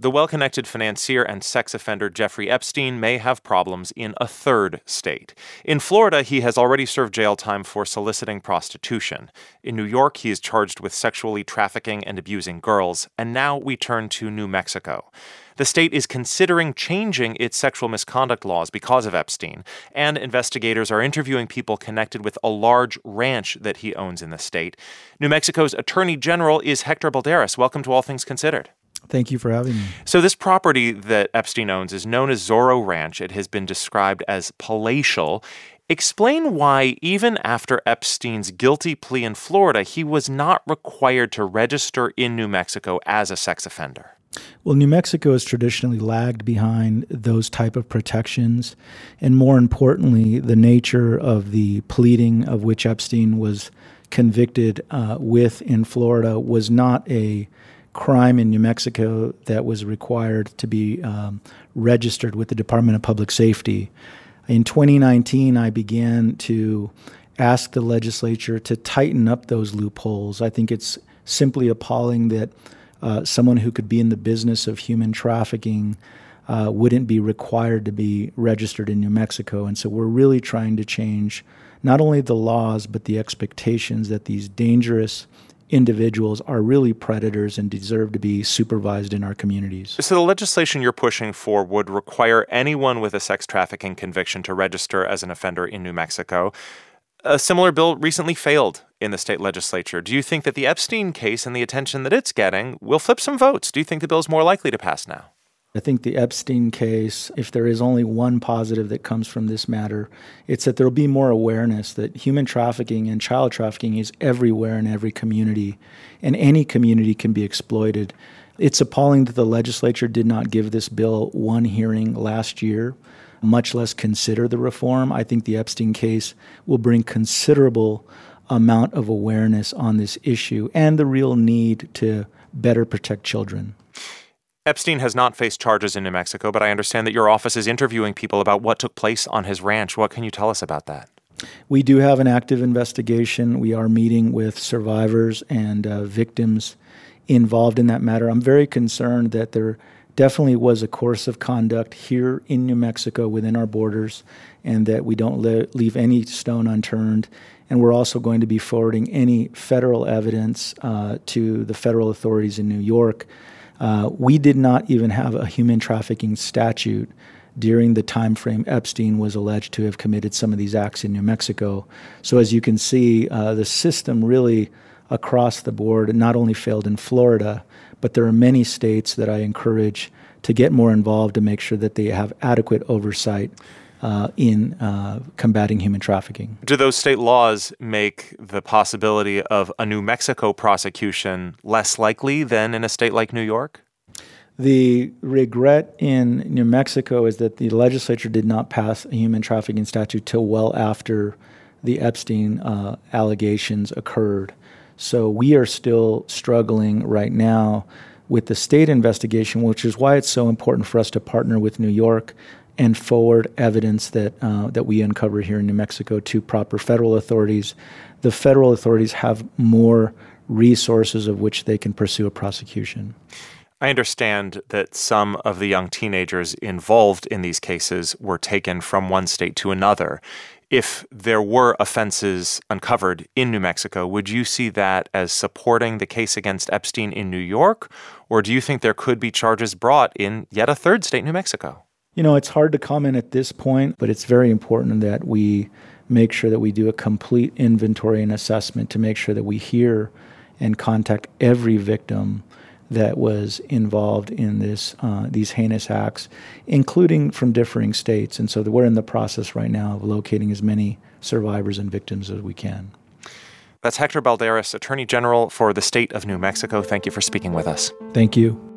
The well-connected financier and sex offender Jeffrey Epstein may have problems in a third state. In Florida, he has already served jail time for soliciting prostitution. In New York, he is charged with sexually trafficking and abusing girls. And now we turn to New Mexico. The state is considering changing its sexual misconduct laws because of Epstein, and investigators are interviewing people connected with a large ranch that he owns in the state. New Mexico's Attorney General is Hector Balderas. Welcome to All Things Considered. Thank you for having me. So this property that Epstein owns is known as Zorro Ranch. It has been described as palatial. Explain why, even after Epstein's guilty plea in Florida, he was not required to register in New Mexico as a sex offender. Well, New Mexico has traditionally lagged behind those type of protections. And more importantly, the nature of the pleading of which Epstein was convicted with in Florida was not a crime in New Mexico that was required to be registered with the Department of Public Safety. In 2019, I began to ask the legislature to tighten up those loopholes. I think it's simply appalling that someone who could be in the business of human trafficking wouldn't be required to be registered in New Mexico. And so we're really trying to change not only the laws, but the expectations that these dangerous individuals are really predators and deserve to be supervised in our communities. So the legislation you're pushing for would require anyone with a sex trafficking conviction to register as an offender in New Mexico. A similar bill recently failed in the state legislature. Do you think that the Epstein case and the attention that it's getting will flip some votes? Do you think the bill's more likely to pass now? I think the Epstein case, if there is only one positive that comes from this matter, it's that there will be more awareness that human trafficking and child trafficking is everywhere in every community, and any community can be exploited. It's appalling that the legislature did not give this bill one hearing last year, much less consider the reform. I think the Epstein case will bring considerable amount of awareness on this issue and the real need to better protect children. Epstein has not faced charges in New Mexico, but I understand that your office is interviewing people about what took place on his ranch. What can you tell us about that? We do have an active investigation. We are meeting with survivors and victims involved in that matter. I'm very concerned that there definitely was a course of conduct here in New Mexico within our borders, and that we don't leave any stone unturned. And we're also going to be forwarding any federal evidence to the federal authorities in New York. We did not even have a human trafficking statute during the time frame Epstein was alleged to have committed some of these acts in New Mexico. So as you can see, the system really across the board not only failed in Florida, but there are many states that I encourage to get more involved to make sure that they have adequate oversight in combating human trafficking. Do those state laws make the possibility of a New Mexico prosecution less likely than in a state like New York? The regret in New Mexico is that the legislature did not pass a human trafficking statute till well after the Epstein allegations occurred. So we are still struggling right now with the state investigation, which is why it's so important for us to partner with New York and forward evidence that we uncover here in New Mexico to proper federal authorities. The federal authorities have more resources of which they can pursue a prosecution. I understand that some of the young teenagers involved in these cases were taken from one state to another. If there were offenses uncovered in New Mexico, would you see that as supporting the case against Epstein in New York? Or do you think there could be charges brought in yet a third state, New Mexico? You know, it's hard to comment at this point, but it's very important that we make sure that we do a complete inventory and assessment to make sure that we hear and contact every victim that was involved in these heinous acts, including from differing states. And so we're in the process right now of locating as many survivors and victims as we can. That's Hector Balderas, Attorney General for the state of New Mexico. Thank you for speaking with us. Thank you.